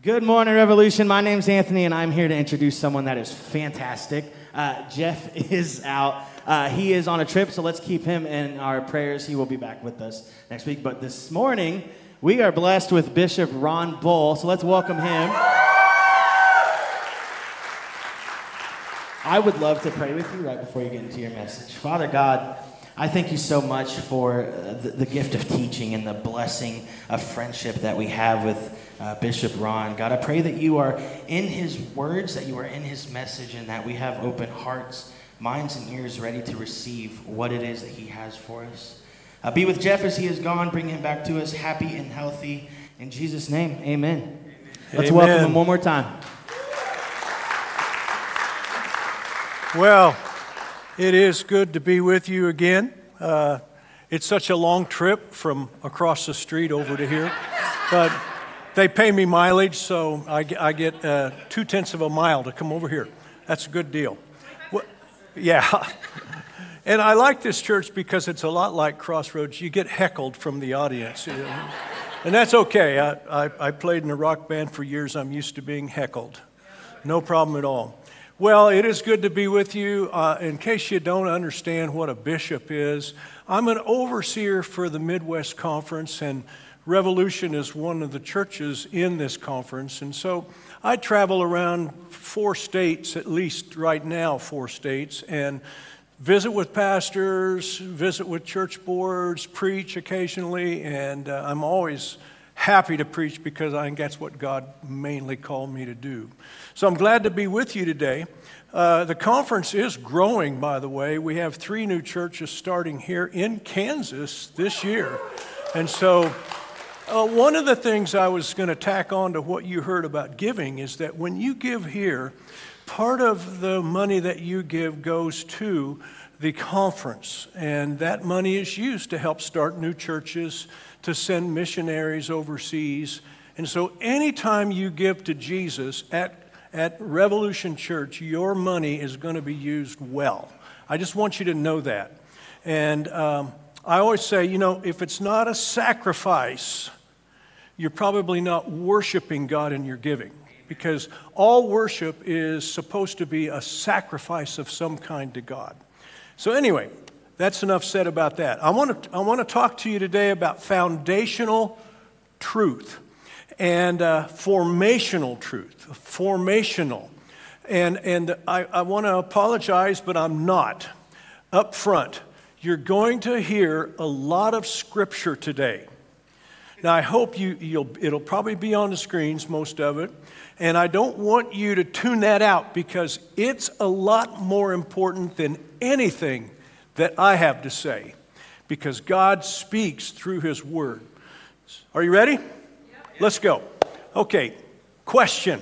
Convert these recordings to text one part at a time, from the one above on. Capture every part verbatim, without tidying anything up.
Good morning, Revolution. My name's Anthony, and I'm here to introduce someone that is fantastic. Uh, Jeff is out. Uh, he is on a trip, so let's keep him in our prayers. He will be back with us next week. But this morning, we are blessed with Bishop Ron Bull, so let's welcome him. I would love to pray with you right before you get into your message. Father God, I thank you so much for uh, the, the gift of teaching and the blessing of friendship that we have with uh, Bishop Ron. God, I pray that you are in his words, that you are in his message, and that we have open hearts, minds, and ears ready to receive what it is that he has for us. Uh, be with Jeff as he is gone. Bring him back to us happy and healthy. In Jesus' name, amen. Amen. Let's Amen. welcome him one more time. Well, it is good to be with you again. Uh, it's such a long trip from across the street over to here, but they pay me mileage, so I, I get uh, two-tenths of a mile to come over here. That's a good deal. Well, yeah, and I like this church because it's a lot like Crossroads. You get heckled from the audience, you know? And that's okay. I, I, I played in a rock band for years. I'm used to being heckled. No problem at all. Well, it is good to be with you. Uh, in case you don't understand what a bishop is, I'm an overseer for the Midwest Conference, and Revolution is one of the churches in this conference. And so I travel around four states, at least right now, four states, and visit with pastors, visit with church boards, preach occasionally, and uh, I'm always happy to preach because I think that's what God mainly called me to do. So I'm glad to be with you today. Uh, the conference is growing, by the way. We have three new churches starting here in Kansas this year. And so uh, one of the things I was going to tack on to what you heard about giving is that when you give here, part of the money that you give goes to the conference, and that money is used to help start new churches, to send missionaries overseas. And so anytime you give to Jesus at, at Revolution Church, your money is going to be used well. I just want you to know that. And um, I always say, you know, if it's not a sacrifice, you're probably not worshiping God in your giving, because all worship is supposed to be a sacrifice of some kind to God. So anyway, that's enough said about that. I want to I want to talk to you today about foundational truth and uh, formational truth. Formational, and and I, I want to apologize, but I'm not. Up front, you're going to hear a lot of scripture today. Now I hope you you'll it'll probably be on the screens, most of it, and I don't want you to tune that out because it's a lot more important than anything that I have to say, because God speaks through His Word. Are you ready? Yep. Let's go. Okay, question.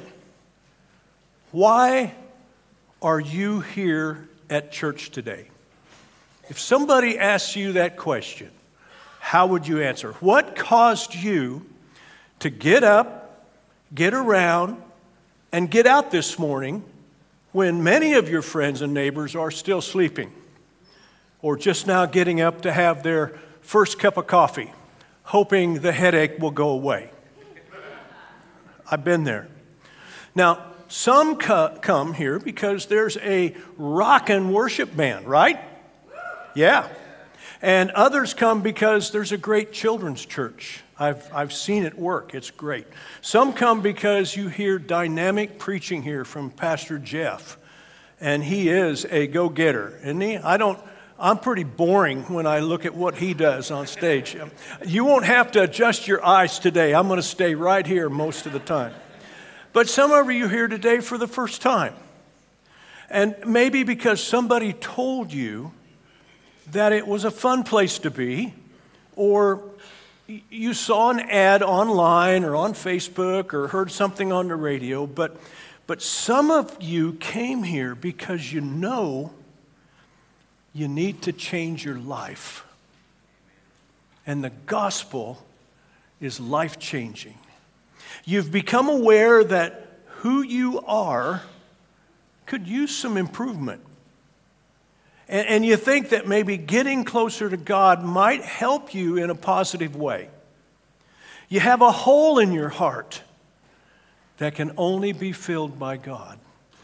Why are you here at church today? If somebody asks you that question, how would you answer? What caused you to get up, get around, and get out this morning when many of your friends and neighbors are still sleeping, or just now getting up to have their first cup of coffee, hoping the headache will go away? I've been there. Now, some co- come here because there's a rock and worship band, right? Yeah. And others come because there's a great children's church. I've, I've seen it work. It's great. Some come because you hear dynamic preaching here from Pastor Jeff, and he is a go-getter, isn't he? I don't... I'm pretty boring when I look at what he does on stage. You won't have to adjust your eyes today. I'm going to stay right here most of the time. But some of you are here today for the first time. And maybe because somebody told you that it was a fun place to be, or you saw an ad online or on Facebook or heard something on the radio, but, but some of you came here because you know you need to change your life. And the gospel is life-changing. You've become aware that who you are could use some improvement. And, and you think that maybe getting closer to God might help you in a positive way. You have a hole in your heart that can only be filled by God.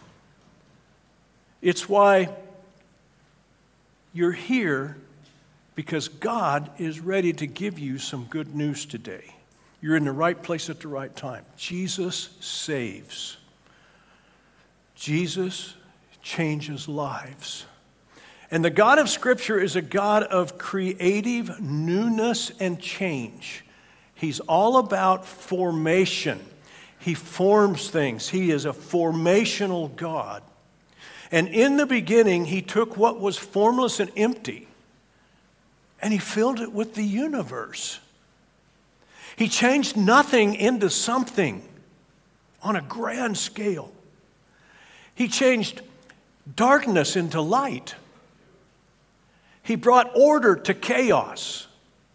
It's why you're here, because God is ready to give you some good news today. You're in the right place at the right time. Jesus saves. Jesus changes lives. And the God of Scripture is a God of creative newness and change. He's all about formation. He forms things. He is a formational God. And in the beginning, he took what was formless and empty, and he filled it with the universe. He changed nothing into something on a grand scale. He changed darkness into light. He brought order to chaos.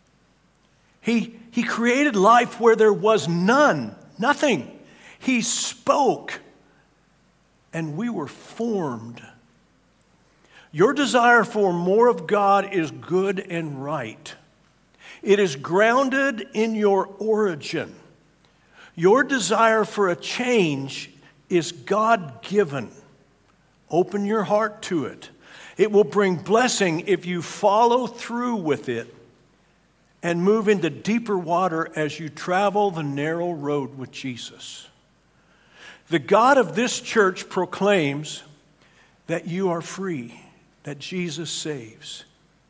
He, he created life where there was none, nothing. He spoke, and we were formed. Your desire for more of God is good and right. It is grounded in your origin. Your desire for a change is God-given. Open your heart to it. It will bring blessing if you follow through with it and move into deeper water as you travel the narrow road with Jesus. The God of this church proclaims that you are free, that Jesus saves.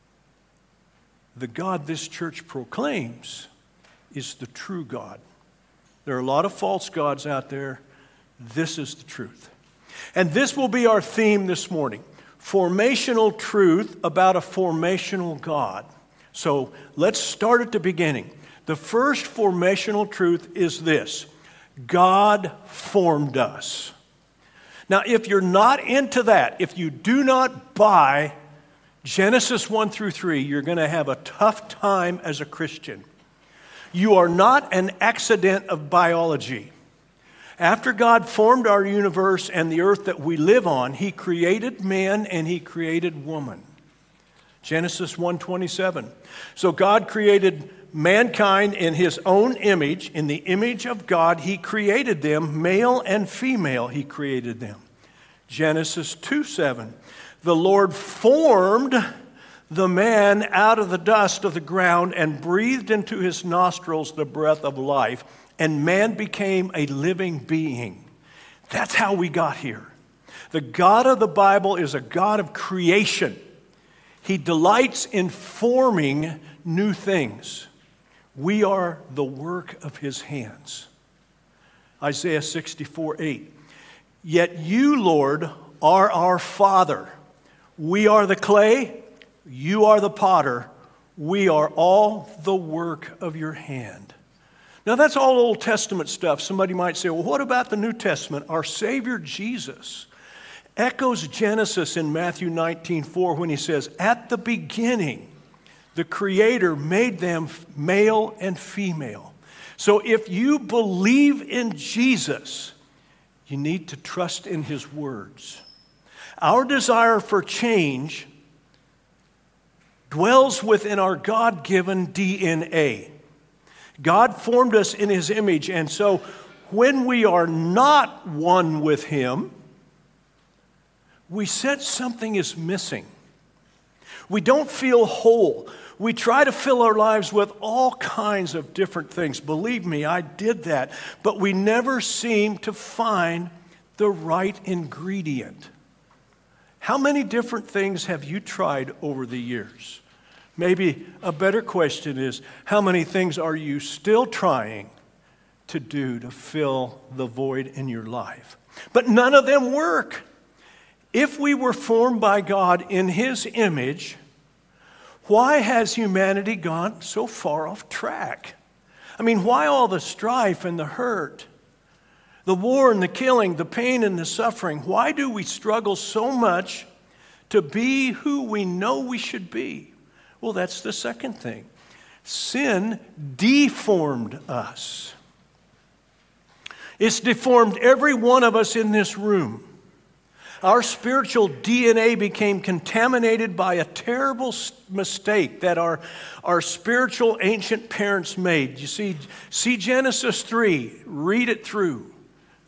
The God this church proclaims is the true God. There are a lot of false gods out there. This is the truth. And this will be our theme this morning. Formational truth about a formational God. So let's start at the beginning. The first formational truth is this: God formed us. Now, if you're not into that, if you do not buy Genesis one through three, you're going to have a tough time as a Christian. You are not an accident of biology. After God formed our universe and the earth that we live on, he created man and he created woman. Genesis one twenty-seven. So God created mankind in his own image. In the image of God, he created them. Male and female, he created them. Genesis two seven. The Lord formed the man out of the dust of the ground and breathed into his nostrils the breath of life, and man became a living being. That's how we got here. The God of the Bible is a God of creation. He delights in forming new things. We are the work of his hands. Isaiah sixty-four eight. Yet you, Lord, are our Father. We are the clay, you are the potter. We are all the work of your hand. Now that's all Old Testament stuff. Somebody might say, well, what about the New Testament? Our Savior Jesus echoes Genesis in Matthew nineteen four when he says, at the beginning, the Creator made them male and female. So if you believe in Jesus, you need to trust in his words. Our desire for change dwells within our God-given D N A. God formed us in his image, and so when we are not one with him, we sense something is missing. We don't feel whole. We try to fill our lives with all kinds of different things. Believe me, I did that. But we never seem to find the right ingredient. How many different things have you tried over the years? Maybe a better question is, how many things are you still trying to do to fill the void in your life? But none of them work. If we were formed by God in his image, why has humanity gone so far off track? I mean, why all the strife and the hurt, the war and the killing, the pain and the suffering? Why do we struggle so much to be who we know we should be? Well, that's the second thing. Sin deformed us. It's deformed every one of us in this room. Our spiritual D N A became contaminated by a terrible mistake that our, our spiritual ancient parents made. You see, see Genesis three, read it through.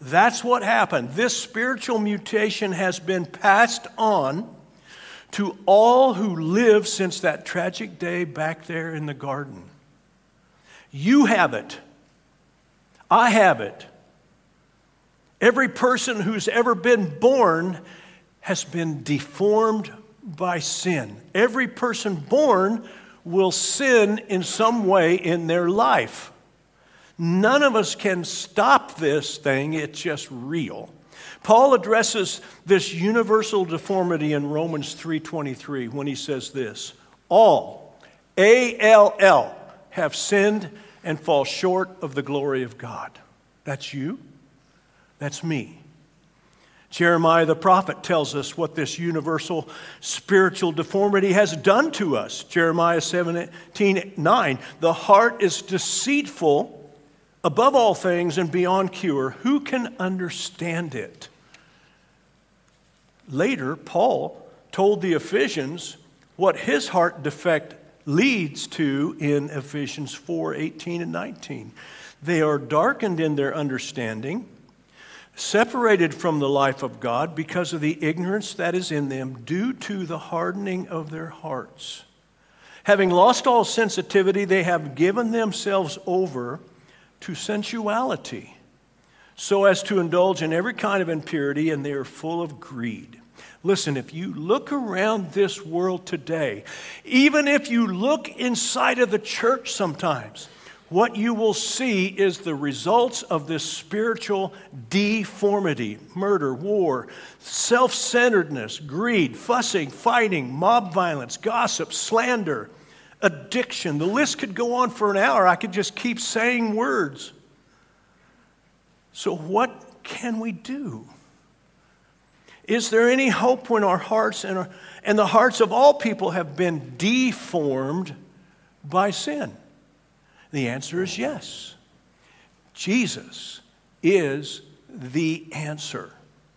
That's what happened. This spiritual mutation has been passed on to all who live since that tragic day back there in the garden. You have it. I have it. Every person who's ever been born has been deformed by sin. Every person born will sin in some way in their life. None of us can stop this thing. It's just real. Paul addresses this universal deformity in Romans three twenty-three when he says this: all, A L L, have sinned and fall short of the glory of God. That's you. That's me. Jeremiah the prophet tells us what this universal spiritual deformity has done to us. Jeremiah seventeen nine, the heart is deceitful above all things and beyond cure. Who can understand it? Later, Paul told the Ephesians what his heart defect leads to in Ephesians four eighteen and nineteen. They are darkened in their understanding, separated from the life of God because of the ignorance that is in them due to the hardening of their hearts. Having lost all sensitivity, they have given themselves over to sensuality, so as to indulge in every kind of impurity, and they are full of greed. Listen, if you look around this world today, even if you look inside of the church sometimes, what you will see is the results of this spiritual deformity: murder, war, self-centeredness, greed, fussing, fighting, mob violence, gossip, slander, addiction. The list could go on for an hour. I could just keep saying words. So what can we do? Is there any hope when our hearts and, our, and the hearts of all people have been deformed by sin? The answer is yes. Jesus is the answer.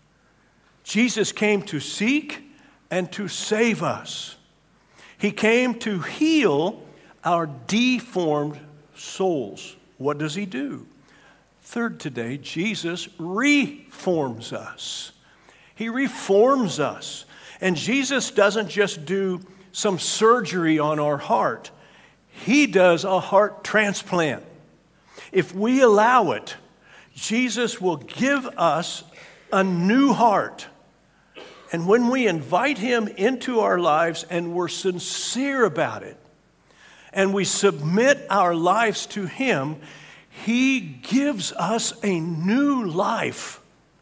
Jesus came to seek and to save us. He came to heal our deformed souls. What does he do? Third today, Jesus reforms us. He reforms us. And Jesus doesn't just do some surgery on our heart. He does a heart transplant. If we allow it, Jesus will give us a new heart. And when we invite him into our lives and we're sincere about it, and we submit our lives to him, he gives us a new life.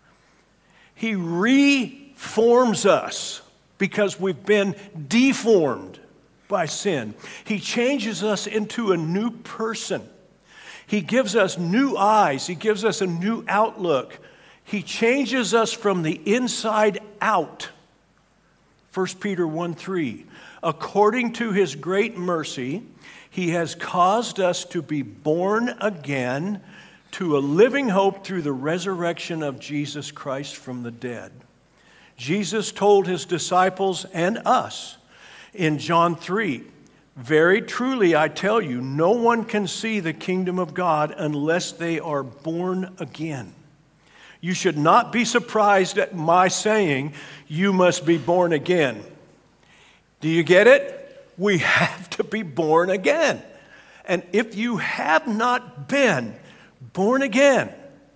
He reforms us because we've been deformed by sin. He changes us into a new person. He gives us new eyes. He gives us a new outlook. He changes us from the inside out. First Peter one three, according to his great mercy, he has caused us to be born again to a living hope through the resurrection of Jesus Christ from the dead. Jesus told his disciples and us in John three, very truly I tell you, no one can see the kingdom of God unless they are born again. You should not be surprised at my saying, you must be born again. Do you get it? We have to be born again. And if you have not been born again,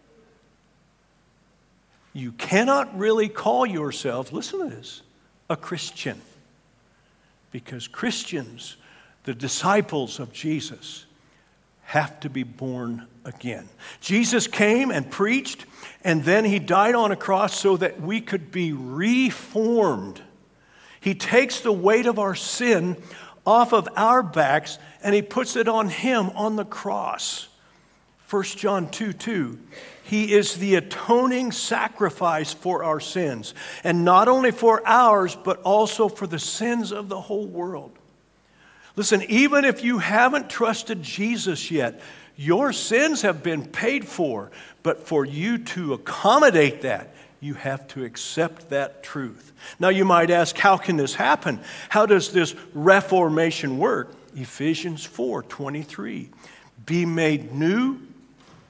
you cannot really call yourself, listen to this, a Christian. Because Christians, the disciples of Jesus, have to be born again. Jesus came and preached, and then he died on a cross so that we could be reformed. He takes the weight of our sin off of our backs, and he puts it on him on the cross. First John two two, he is the atoning sacrifice for our sins, and not only for ours, but also for the sins of the whole world. Listen, even if you haven't trusted Jesus yet, your sins have been paid for, but for you to accommodate that, you have to accept that truth. Now you might ask, how can this happen? How does this reformation work? Ephesians four twenty-three, be made new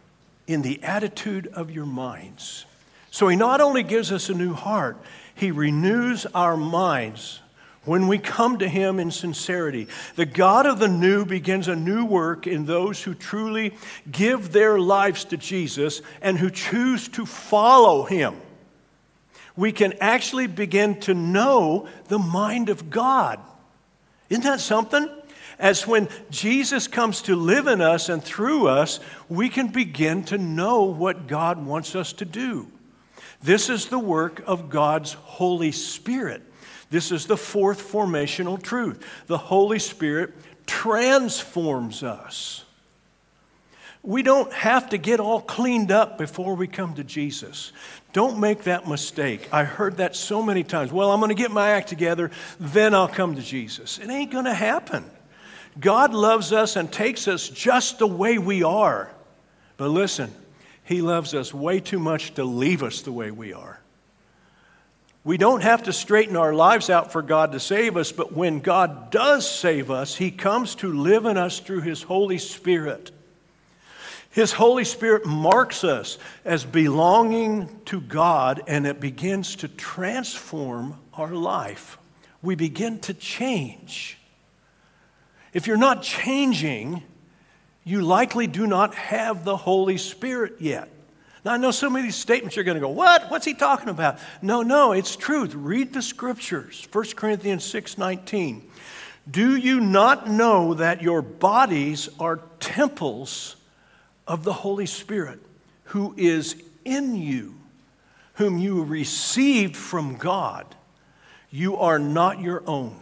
in the attitude of your minds. So he not only gives us a new heart, he renews our minds when we come to him in sincerity. The God of the new begins a new work in those who truly give their lives to Jesus and who choose to follow him. We can actually begin to know the mind of God. Isn't that something? As when Jesus comes to live in us and through us, we can begin to know what God wants us to do. This is the work of God's Holy Spirit. This is the fourth formational truth. The Holy Spirit transforms us. We don't have to get all cleaned up before we come to Jesus. Don't make that mistake. I heard that so many times. Well, I'm going to get my act together, then I'll come to Jesus. It ain't going to happen. God loves us and takes us just the way we are. But listen, he loves us way too much to leave us the way we are. We don't have to straighten our lives out for God to save us, but when God does save us, he comes to live in us through his Holy Spirit. His Holy Spirit marks us as belonging to God, and it begins to transform our life. We begin to change. If you're not changing, you likely do not have the Holy Spirit yet. Now, I know some of these statements you're going to go, what? What's he talking about? No, no, it's truth. Read the scriptures. First Corinthians six nineteen. Do you not know that your bodies are temples of the Holy Spirit, who is in you, whom you received from God? You are not your own.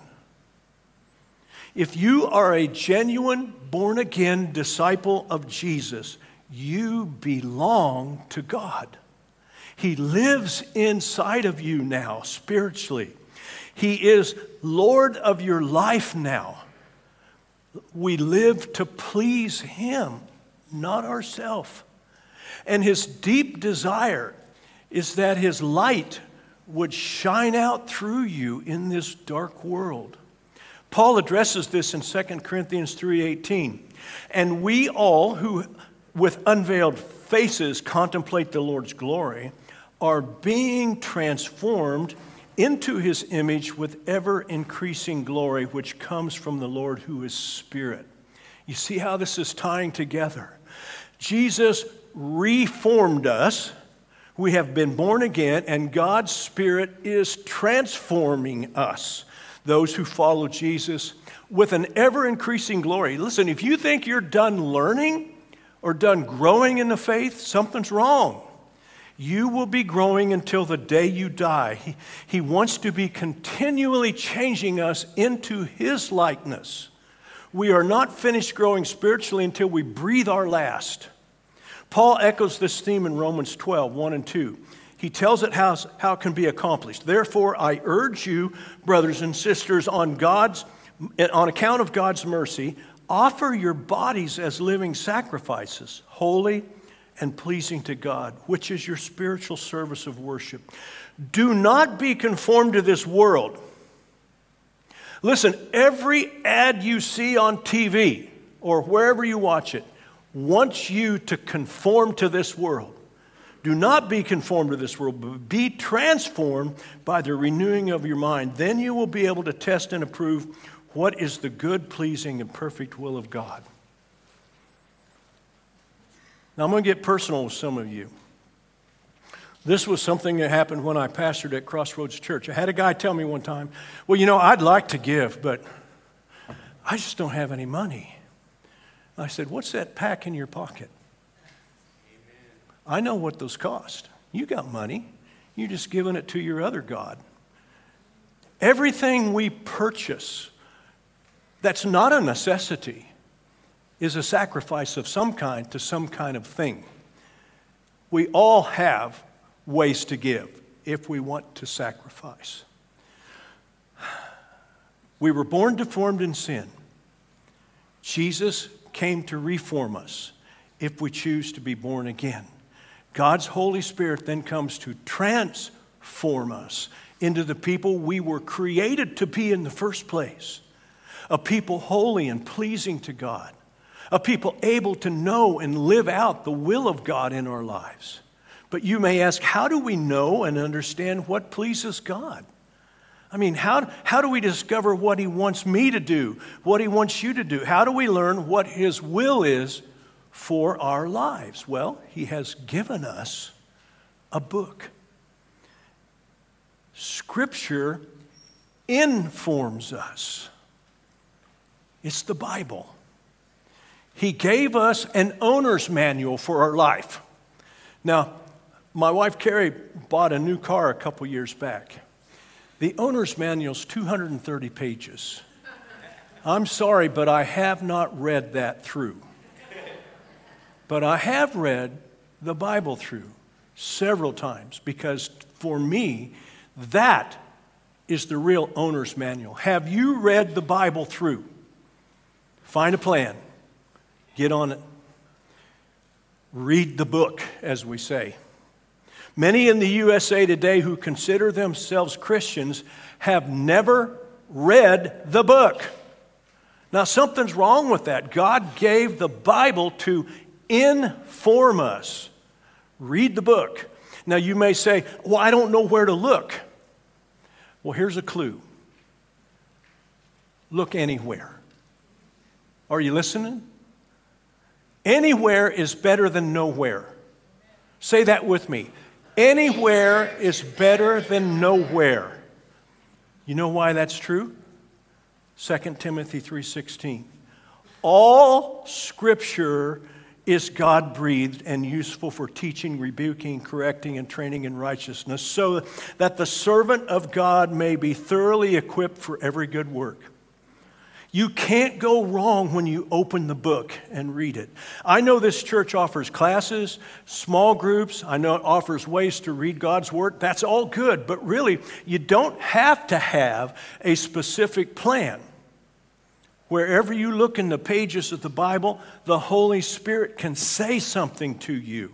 If you are a genuine, born-again disciple of Jesus, you belong to God. He lives inside of you now, spiritually. He is Lord of your life now. We live to please him, not ourselves. And his deep desire is that his light would shine out through you in this dark world. Paul addresses this in Second Corinthians three eighteen. And we all who with unveiled faces contemplate the Lord's glory are being transformed into his image with ever-increasing glory, which comes from the Lord who is Spirit. You see how this is tying together? Jesus reformed us. We have been born again, and God's Spirit is transforming us, those who follow Jesus, with an ever-increasing glory. Listen, if you think you're done learning or done growing in the faith, something's wrong. You will be growing until the day you die. He, he wants to be continually changing us into his likeness. We are not finished growing spiritually until we breathe our last. Paul echoes this theme in Romans twelve, one and two. He tells it how, how it can be accomplished. Therefore, I urge you, brothers and sisters, on God's, on account of God's mercy, offer your bodies as living sacrifices, holy and pleasing to God, which is your spiritual service of worship. Do not be conformed to this world. Listen, every ad you see on T V or wherever you watch it wants you to conform to this world. Do not be conformed to this world, but be transformed by the renewing of your mind. Then you will be able to test and approve what is the good, pleasing, and perfect will of God. Now, I'm going to get personal with some of you. This was something that happened when I pastored at Crossroads Church. I had a guy tell me one time, well, you know, I'd like to give, but I just don't have any money. I said, what's that pack in your pocket? I know what those cost. You got money. You're just giving it to your other God. Everything we purchase that's not a necessity is a sacrifice of some kind to some kind of thing. We all have ways to give if we want to sacrifice. We were born deformed in sin. Jesus came to reform us if we choose to be born again. God's Holy Spirit then comes to transform us into the people we were created to be in the first place. A people holy and pleasing to God. a people able to know and live out the will of God in our lives. But you may ask, how do we know and understand what pleases God? I mean, how, how do we discover what He wants me to do, what He wants you to do? How do we learn what His will is for our lives? Well, He has given us a book. Scripture informs us. It's the Bible. He gave us an owner's manual for our life. Now, my wife Carrie bought a new car a couple years back. The owner's manual is two hundred thirty pages. I'm sorry, but I have not read that through. But I have read the Bible through several times because for me, that is the real owner's manual. Have you read the Bible through? Find a plan. Get on it. Read the book, as we say. Many in the U S A today who consider themselves Christians have never read the book. Now, something's wrong with that. God gave the Bible to inform us. Read the book. Now, you may say, well, I don't know where to look. Well, here's a clue. Look anywhere. Are you listening? Anywhere is better than nowhere. Say that with me. Anywhere is better than nowhere. You know why that's true? Second Timothy three sixteen. All Scripture is God-breathed and useful for teaching, rebuking, correcting, and training in righteousness, so that the servant of God may be thoroughly equipped for every good work. You can't go wrong when you open the book and read it. I know this church offers classes, small groups. I know it offers ways to read God's Word. That's all good, but really, you don't have to have a specific plan. Wherever you look in the pages of the Bible, the Holy Spirit can say something to you.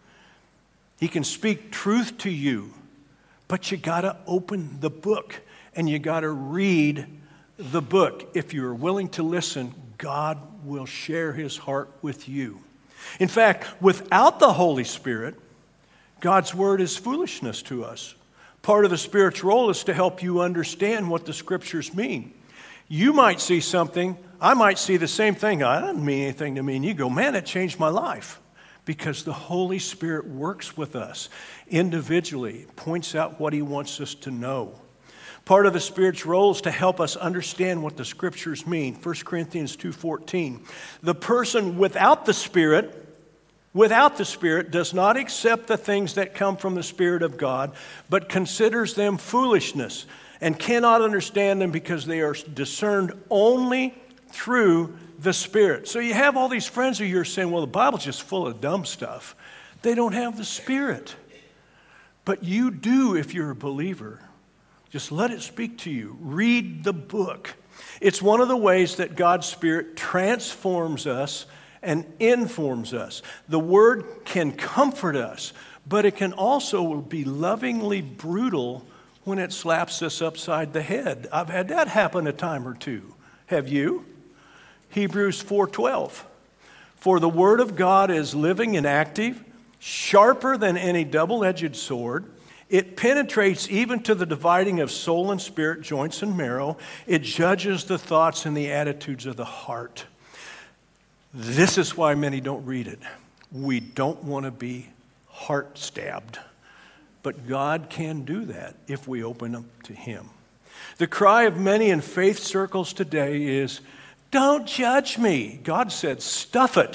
He can speak truth to you, but you got to open the book and you got to read the book. If you're willing to listen, God will share His heart with you. In fact, without the Holy Spirit, God's Word is foolishness to us. Part of the Spirit's role is to help you understand what the Scriptures mean. You might see something, I might see the same thing. I don't mean anything to me. And you go, man, it changed my life. Because the Holy Spirit works with us individually, points out what He wants us to know. Part of the Spirit's role is to help us understand what the Scriptures mean. First Corinthians two fourteen. The person without the Spirit, without the Spirit, does not accept the things that come from the Spirit of God, but considers them foolishness and cannot understand them because they are discerned only through the Spirit. So you have all these friends of yours saying, well, the Bible's just full of dumb stuff. They don't have the Spirit. But you do if you're a believer. Just let it speak to you. Read the book. It's one of the ways that God's Spirit transforms us and informs us. The Word can comfort us, but it can also be lovingly brutal when it slaps us upside the head. I've had that happen a time or two. Have you? Hebrews four twelve. For the Word of God is living and active, sharper than any double-edged sword. It penetrates even to the dividing of soul and spirit, joints and marrow. It judges the thoughts and the attitudes of the heart. This is why many don't read it. We don't want to be heart-stabbed. But God can do that if we open up to Him. The cry of many in faith circles today is, don't judge me. God said, stuff it.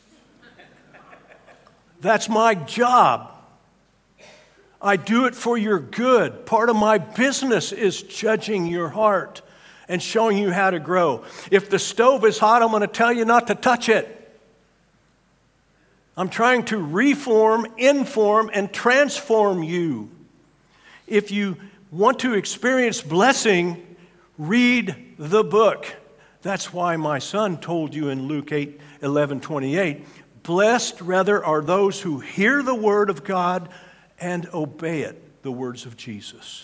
That's my job. I do it for your good. Part of my business is judging your heart and showing you how to grow. If the stove is hot, I'm going to tell you not to touch it. I'm trying to reform, inform, and transform you. If you want to experience blessing, read the book. That's why my son told you in Luke eight eleven twenty-eight, blessed rather are those who hear the word of God and obey it, the words of Jesus.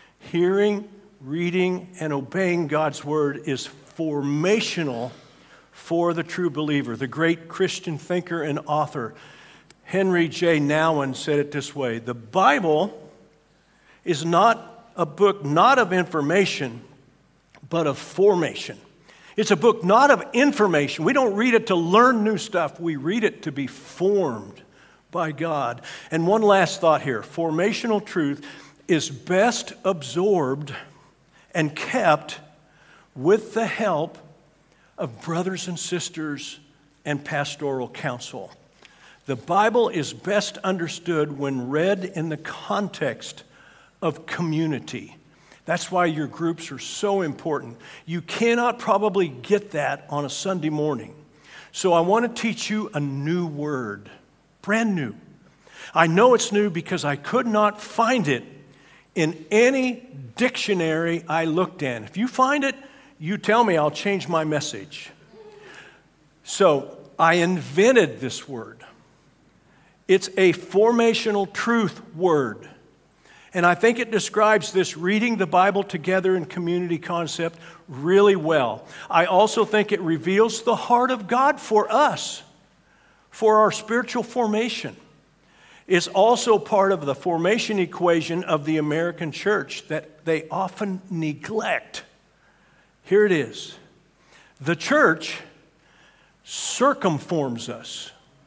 Hearing, reading, and obeying God's word is formational for the true believer. The great Christian thinker and author Henry J. Nouwen said it this way: the Bible is not a book not of information, but of formation. It's a book not of information. We don't read it to learn new stuff. We read it to be formed by God. And one last thought here. Formational truth is best absorbed and kept with the help of brothers and sisters and pastoral counsel. The Bible is best understood when read in the context of community. That's why your groups are so important. You cannot probably get that on a Sunday morning. So I want to teach you a new word, brand new. I know it's new because I could not find it in any dictionary I looked in. If you find it, you tell me, I'll change my message. So I invented this word. It's a formational truth word. And I think it describes this reading the Bible together in community concept really well. I also think it reveals the heart of God for us, for our spiritual formation. It's also part of the formation equation of the American church that they often neglect. Here it is. The church circumforms us.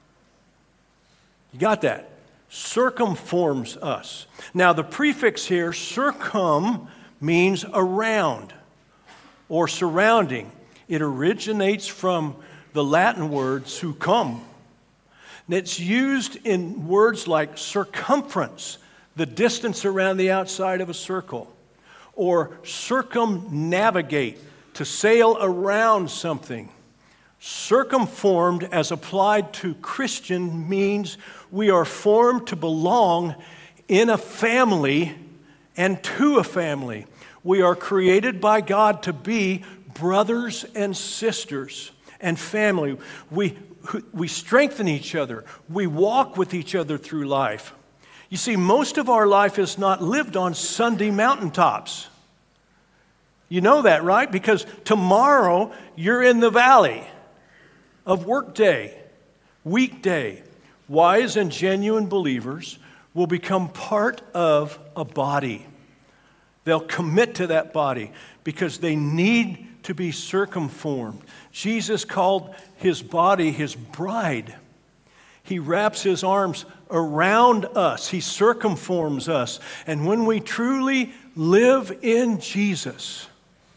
You got that? Circumforms us. Now, the prefix here, circum, means around or surrounding. It originates from the Latin word succum. And it's used in words like circumference, the distance around the outside of a circle, or circumnavigate, to sail around something. Circumformed, as applied to Christian, means we are formed to belong in a family and to a family. We are created by God to be brothers and sisters and family. We, we strengthen each other. We walk with each other through life. You see, most of our life is not lived on Sunday mountaintops. You know that, right? Because tomorrow you're in the valley of workday, weekday. Wise and genuine believers will become part of a body. They'll commit to that body because they need to be circumformed. Jesus called his body his bride. He wraps his arms around us. He circumforms us. And when we truly live in Jesus,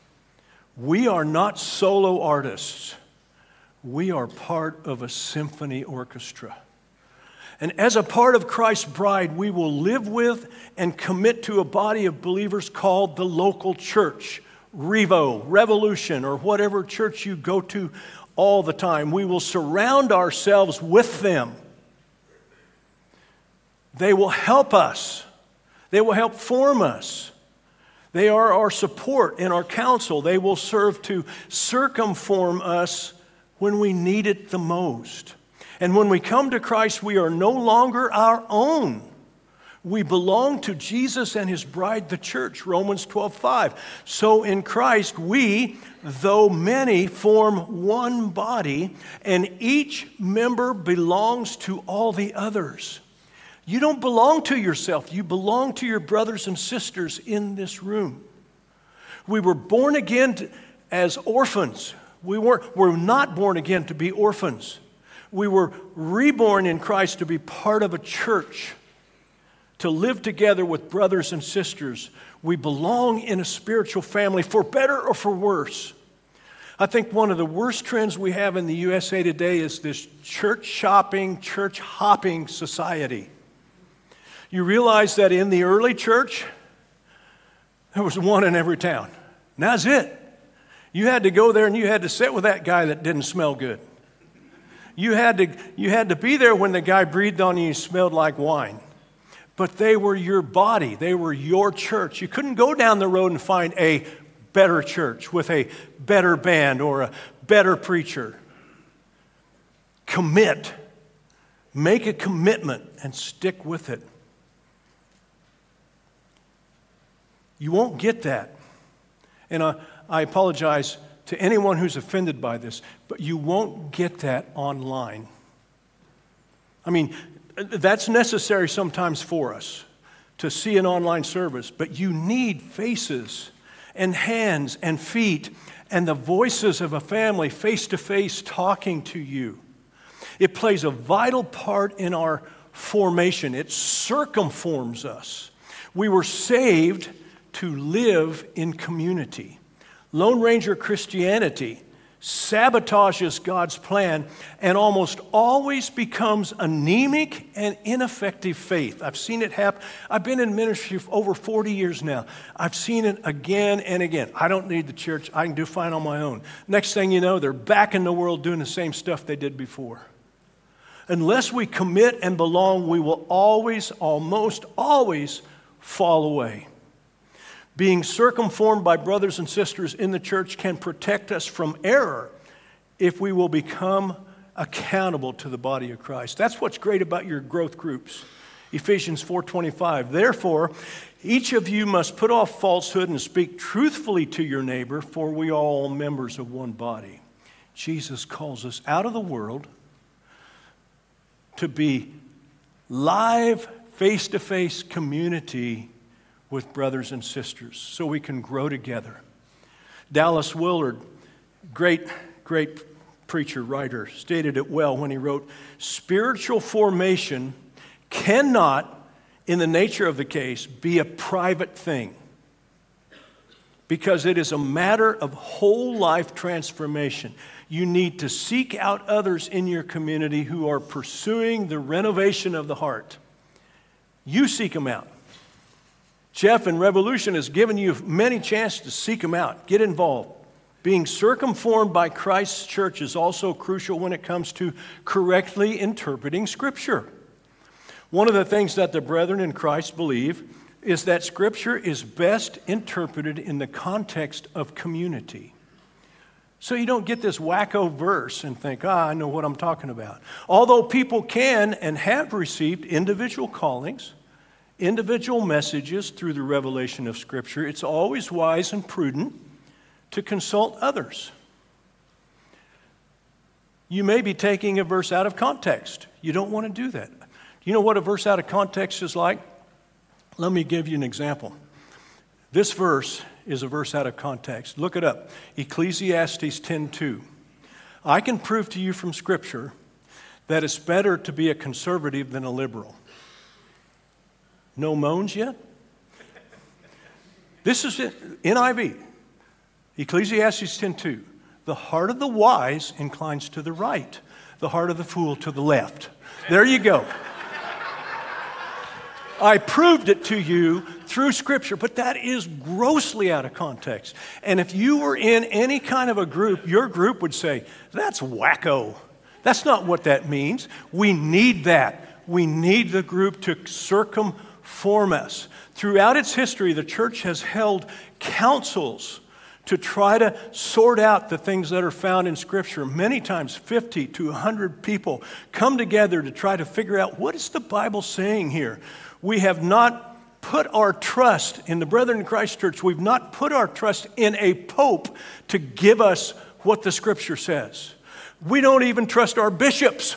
we are not solo artists. We are part of a symphony orchestra. And as a part of Christ's bride, we will live with and commit to a body of believers called the local church, Revo, Revolution, or whatever church you go to all the time. We will surround ourselves with them. They will help us. They will help form us. They are our support and our counsel. They will serve to circumform us when we need it the most. And when we come to Christ, we are no longer our own. We belong to Jesus and his bride, the church, Romans twelve five. So in Christ, we, though many, form one body, and each member belongs to all the others. You don't belong to yourself. You belong to your brothers and sisters in this room. We were born again to, as orphans. We weren't, we're not born again to be orphans. We were reborn in Christ to be part of a church, to live together with brothers and sisters. We belong in a spiritual family, for better or for worse. I think one of the worst trends we have in the U S A today is this church shopping, church hopping society. You realize that in the early church, there was one in every town. And that's it. You had to go there and you had to sit with that guy that didn't smell good. You had to, you had to be there when the guy breathed on you and smelled like wine. But they were your body. They were your church. You couldn't go down the road and find a better church with a better band or a better preacher. Commit. Make a commitment and stick with it. You won't get that. And I, I apologize to anyone who's offended by this, but you won't get that online. I mean, that's necessary sometimes for us to see an online service, but you need faces and hands and feet and the voices of a family face-to-face talking to you. It plays a vital part in our formation. It circumforms us. We were saved to live in community. Lone Ranger Christianity sabotages God's plan and almost always becomes anemic and ineffective faith. I've seen it happen. I've been in ministry for over forty years now. I've seen it again and again. I don't need the church. I can do fine on my own. Next thing you know, they're back in the world doing the same stuff they did before. Unless we commit and belong, we will always, almost always fall away. Being circumformed by brothers and sisters in the church can protect us from error if we will become accountable to the body of Christ. That's what's great about your growth groups. Ephesians four twenty-five. Therefore, each of you must put off falsehood and speak truthfully to your neighbor, for we are all members of one body. Jesus calls us out of the world to be live, face-to-face community with brothers and sisters so we can grow together. Dallas Willard, great, great preacher, writer, stated it well when he wrote, spiritual formation cannot, in the nature of the case, be a private thing because it is a matter of whole life transformation. You need to seek out others in your community who are pursuing the renovation of the heart. You seek them out. Jeff in Revolution has given you many chances to seek them out. Get involved. Being circumformed by Christ's church is also crucial when it comes to correctly interpreting Scripture. One of the things that the brethren in Christ believe is that Scripture is best interpreted in the context of community. So you don't get this wacko verse and think, ah, I know what I'm talking about. Although people can and have received individual callings, individual messages through the revelation of Scripture, it's always wise and prudent to consult others. You may be taking a verse out of context. You don't want to do that. You know what a verse out of context is like? Let me give you an example. This verse is a verse out of context. Look it up. Ecclesiastes ten two. I can prove to you from Scripture that it's better to be a conservative than a liberal. No moans yet? This is it, N I V. Ecclesiastes ten two. The heart of the wise inclines to the right, the heart of the fool to the left. There you go. I proved it to you through Scripture, but that is grossly out of context. And if you were in any kind of a group, your group would say, that's wacko. That's not what that means. We need that. We need the group to circumform us. Throughout its history, the church has held councils to try to sort out the things that are found in Scripture. Many times, fifty to one hundred people come together to try to figure out, what is the Bible saying here? We have not put our trust in the Brethren in Christ Church. We've not put our trust in a pope to give us what the Scripture says. We don't even trust our bishops.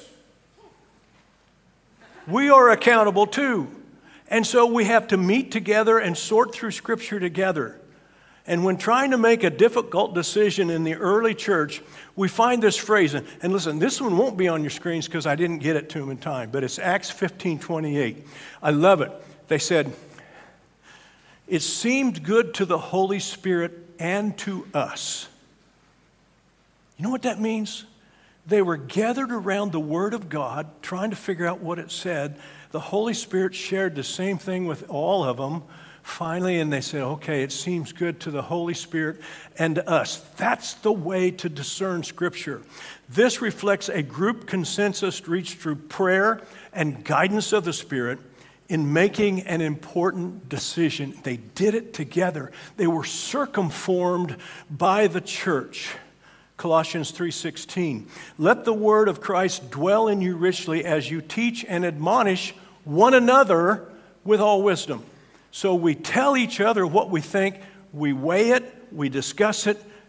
We are accountable too. And so we have to meet together and sort through Scripture together. And when trying to make a difficult decision in the early church, we find this phrase. And, and listen, this one won't be on your screens because I didn't get it to them in time. But it's Acts fifteen twenty-eight. I love it. They said, it seemed good to the Holy Spirit and to us. You know what that means? They were gathered around the Word of God, trying to figure out what it said. The Holy Spirit shared the same thing with all of them. Finally, and they said, okay, it seems good to the Holy Spirit and to us. That's the way to discern Scripture. This reflects a group consensus reached through prayer and guidance of the Spirit in making an important decision. They did it together. They were circumformed by the church. Colossians three sixteen. Let the word of Christ dwell in you richly as you teach and admonish one another with all wisdom. So we tell each other what we think, we weigh it, we discuss it,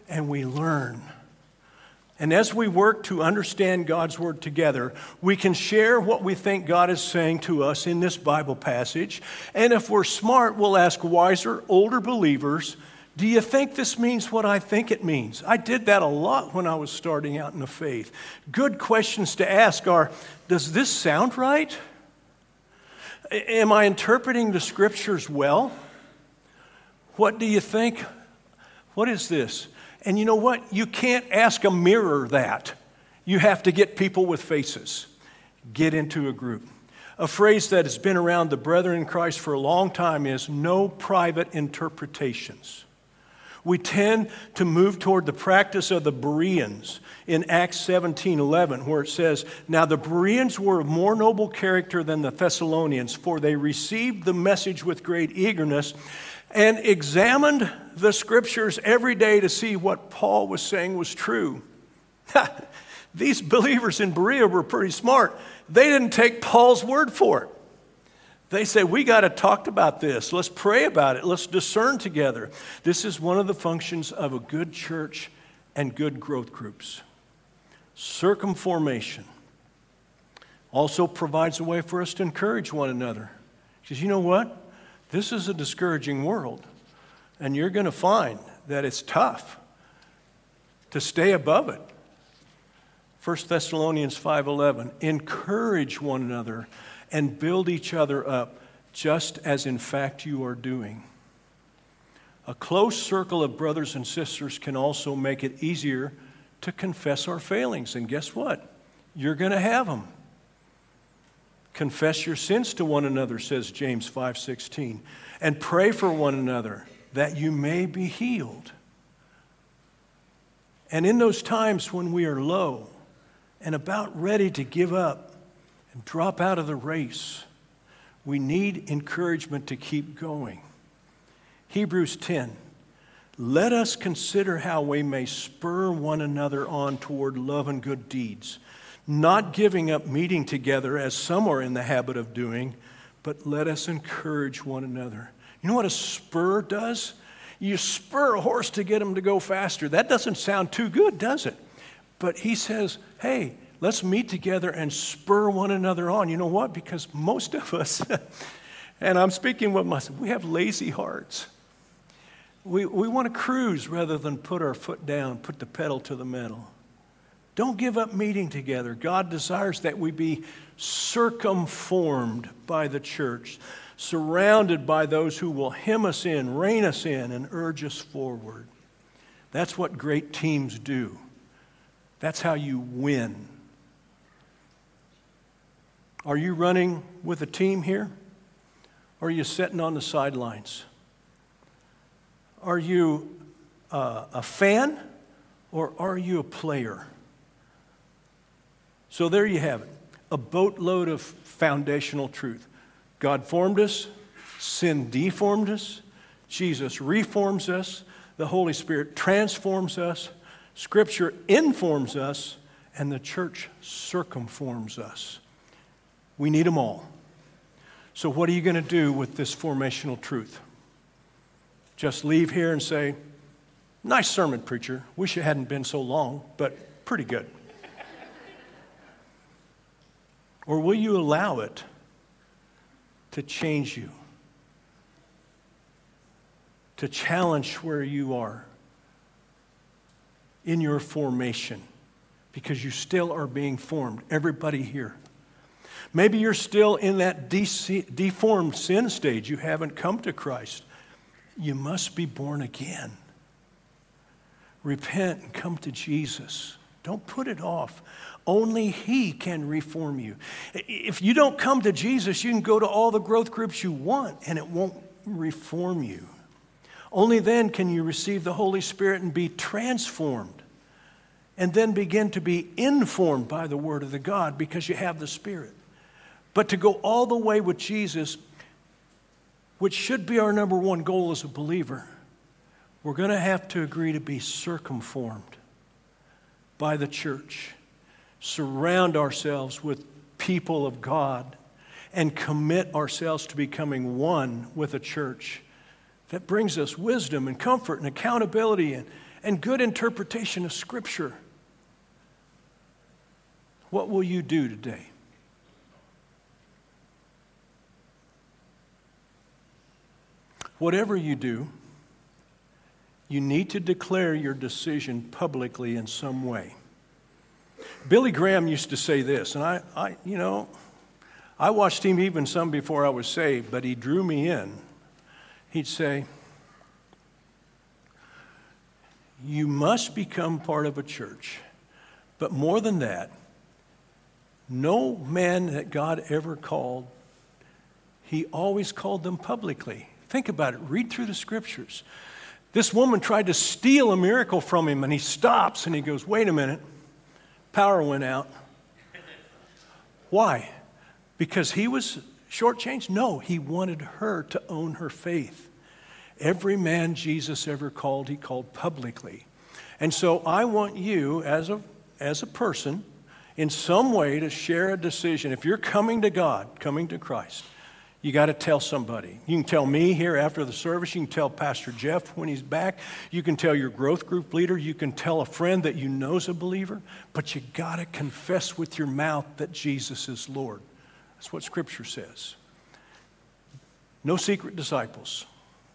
and we learn. And as we work to understand God's Word together, we can share what we think God is saying to us in this Bible passage. And if we're smart, we'll ask wiser, older believers, do you think this means what I think it means? I did that a lot when I was starting out in the faith. Good questions to ask are, does this sound right? Am I interpreting the Scriptures well? What do you think? What is this? And you know what? You can't ask a mirror that. You have to get people with faces. Get into a group. A phrase that has been around the brethren in Christ for a long time is no private interpretations. We tend to move toward the practice of the Bereans in Acts seventeen eleven, where it says, "Now the Bereans were of more noble character than the Thessalonians, for they received the message with great eagerness and examined the Scriptures every day to see what Paul was saying was true." These believers in Berea were pretty smart. They didn't take Paul's word for it. They said, we got to talk about this. Let's pray about it. Let's discern together. This is one of the functions of a good church and good growth groups. Circumformation also provides a way for us to encourage one another. Because you know what? This is a discouraging world. And you're going to find that it's tough to stay above it. First Thessalonians five eleven, encourage one another and build each other up, just as in fact you are doing. A close circle of brothers and sisters can also make it easier to confess our failings. And guess what? You're going to have them. Confess your sins to one another, says James five sixteen, and pray for one another that you may be healed. And in those times when we are low and about ready to give up and drop out of the race, we need encouragement to keep going. Hebrews ten, let us consider how we may spur one another on toward love and good deeds, not giving up meeting together as some are in the habit of doing, but let us encourage one another. You know what a spur does? You spur a horse to get him to go faster. That doesn't sound too good, does it? But he says, hey, let's meet together and spur one another on. You know what? Because most of us, and I'm speaking with myself, we have lazy hearts. We, we want to cruise rather than put our foot down, put the pedal to the metal. Don't give up meeting together. God desires that we be circumformed by the church, surrounded by those who will hem us in, rein us in, and urge us forward. That's what great teams do. That's how you win. Are you running with a team here? Or are you sitting on the sidelines? Are you uh, a fan or are you a player? So there you have it, a boatload of foundational truth. God formed us, sin deformed us, Jesus reforms us, the Holy Spirit transforms us, Scripture informs us, and the church circumforms us. We need them all. So what are you going to do with this formational truth? Just leave here and say, nice sermon, preacher. Wish it hadn't been so long, but pretty good. Or will you allow it to change you, to challenge where you are in your formation, because you still are being formed, everybody here. Maybe you're still in that de- deformed sin stage. You haven't come to Christ. You must be born again. Repent and come to Jesus. Don't put it off. Only He can reform you. If you don't come to Jesus, you can go to all the growth groups you want, and it won't reform you. Only then can you receive the Holy Spirit and be transformed, and then begin to be informed by the Word of the God, because you have the Spirit. But to go all the way with Jesus, which should be our number one goal as a believer, we're going to have to agree to be circumformed by the church. Surround ourselves with people of God and commit ourselves to becoming one with a church that brings us wisdom and comfort and accountability and, and good interpretation of Scripture. What will you do today? Whatever you do, you need to declare your decision publicly in some way. Billy Graham used to say this, and I, I, you know, I watched him even some before I was saved, but he drew me in. He'd say, you must become part of a church, but more than that, no man that God ever called, he always called them publicly. Think about it. Read through the Scriptures. This woman tried to steal a miracle from him, and he stops and he goes, wait a minute. Power went out. Why? Because he was shortchanged? No, he wanted her to own her faith. Every man Jesus ever called, he called publicly. And so I want you as a, as a person in some way to share a decision. If you're coming to God, coming to Christ, you got to tell somebody. You can tell me here after the service. You can tell Pastor Jeff when he's back. You can tell your growth group leader. You can tell a friend that you know is a believer. But you got to confess with your mouth that Jesus is Lord. That's what Scripture says. No secret disciples.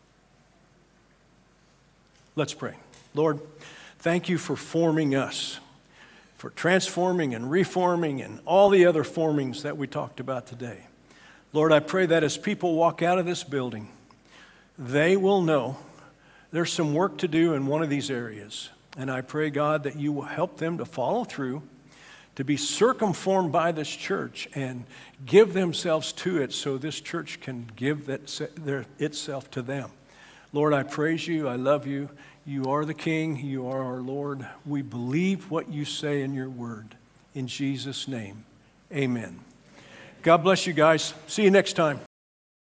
Let's pray. Lord, thank you for forming us, for transforming and reforming and all the other formings that we talked about today. Lord, I pray that as people walk out of this building, they will know there's some work to do in one of these areas. And I pray, God, that you will help them to follow through, to be circumformed by this church and give themselves to it so this church can give that, their, itself to them. Lord, I praise you. I love you. You are the King. You are our Lord. We believe what you say in your word. In Jesus' name, amen. God bless you guys. See you next time.